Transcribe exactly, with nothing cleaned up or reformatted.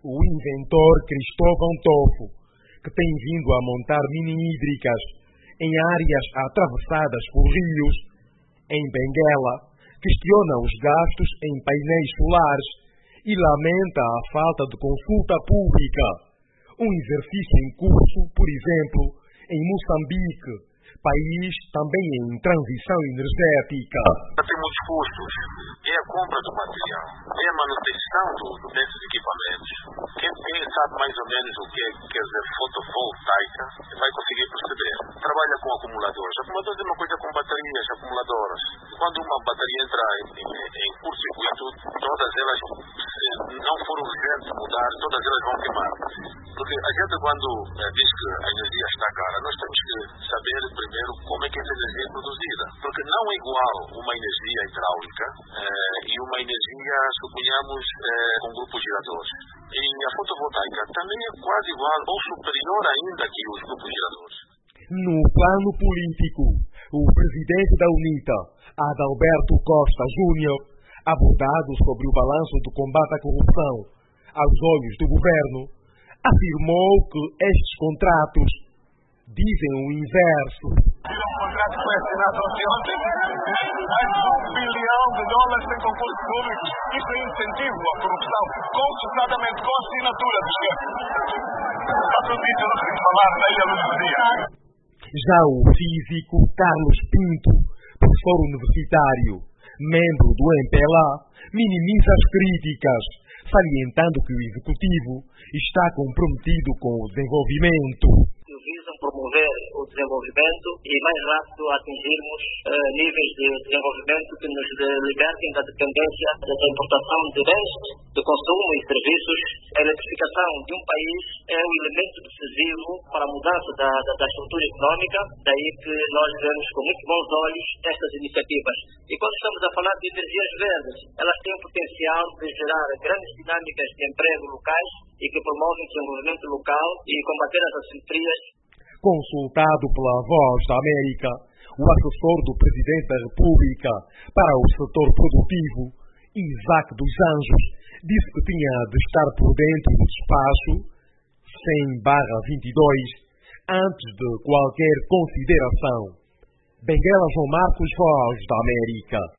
o inventor Cristóvão Tofo, que tem vindo a montar mini-hídricas em áreas atravessadas por rios, em Benguela, questiona os gastos em painéis solares e lamenta a falta de consulta pública. Um exercício em curso, por exemplo, em Moçambique, país também em transição energética. Tem muitos custos. É a compra do material, é a manutenção do, desses equipamentos. Quem, quem sabe mais ou menos o que é, quer dizer, fotovoltaica, vai conseguir perceber. Trabalha com acumuladores. Acumuladores é uma coisa com baterias, acumuladoras. Quando uma bateria entra em, em, em curto-circuito, todas elas, se não for urgente mudar, todas elas vão queimar. Porque a gente, quando eh, diz que a energia está cara, nós temos que saber primeiro como é que essa energia é produzida. Porque não é igual uma energia hidráulica eh, e uma energia, suponhamos, eh, com grupos giradores. E a fotovoltaica também é quase igual ou superior ainda que os grupos giradores. No plano político, o presidente da UNITA, Adalberto Costa Júnior, abordado sobre o balanço do combate à corrupção aos olhos do governo, afirmou que estes contratos dizem o inverso. Um contrato foi assinado ontem, mais de um bilhão de dólares em concursos públicos. Isso é incentivo à corrupção, consultadamente com assinatura do chefe. Está tudo dito, não preciso falar, daí a luz do dia. Já o físico Carlos Pinto, professor universitário, membro do M P L A, minimiza as críticas, salientando que o executivo está comprometido com o desenvolvimento. Visam promover o desenvolvimento e mais rápido atingirmos uh, níveis de desenvolvimento que nos libertem da dependência da importação de bens de consumo e serviços. A eletrificação de um país é um elemento decisivo para a mudança da, da, da estrutura económica, daí que nós vemos com muito bons olhos estas iniciativas. E quando estamos a falar de energias verdes, elas têm o potencial de gerar grandes dinâmicas de emprego locais e que promovem o desenvolvimento local e combater as assimetrias. Consultado pela Voz da América, o assessor do Presidente da República para o setor produtivo, Isaac dos Anjos, disse que tinha de estar por dentro do despacho cem barra vinte e dois antes de qualquer consideração. Benguela João Marcos, Voz da América.